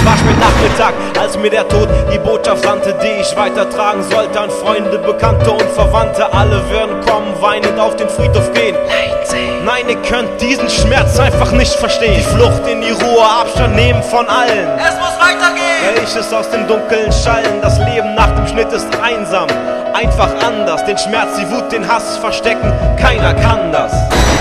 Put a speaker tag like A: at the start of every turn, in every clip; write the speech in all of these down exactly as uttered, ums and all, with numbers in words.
A: war spät Nachmittag, als mir der Tod die Botschaft sandte, die ich weitertragen sollte an Freunde, Bekannte und Verwandte. Alle würden kommen, weinend auf den Friedhof gehen. Nein, ihr könnt diesen Schmerz einfach nicht verstehen. Die Flucht in die Ruhe, Abstand nehmen von allen.
B: Es muss weitergehen!
A: Welches aus dem Dunkeln schallen, das Leben nach dem Schnitt ist einsam. Einfach anders, den Schmerz, die Wut, den Hass verstecken, keiner kann das.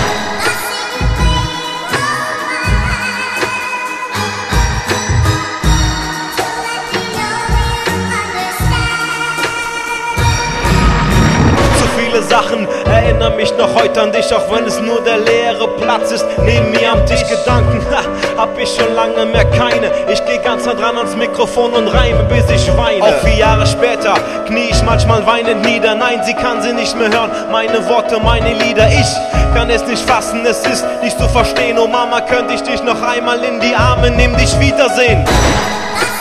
A: Viele Sachen erinnern mich noch heute an dich, auch wenn es nur der leere Platz ist. Neben mir am Tisch Gedanken, ha, hab ich schon lange mehr keine. Ich geh ganz nah dran ans Mikrofon und reime, bis ich weine. Auch vier Jahre später knie ich manchmal weinend nieder. Nein, sie kann sie nicht mehr hören, meine Worte, meine Lieder. Ich kann es nicht fassen, es ist nicht zu verstehen. Oh Mama, könnte ich dich noch einmal in die Arme nehmen, dich wiedersehen.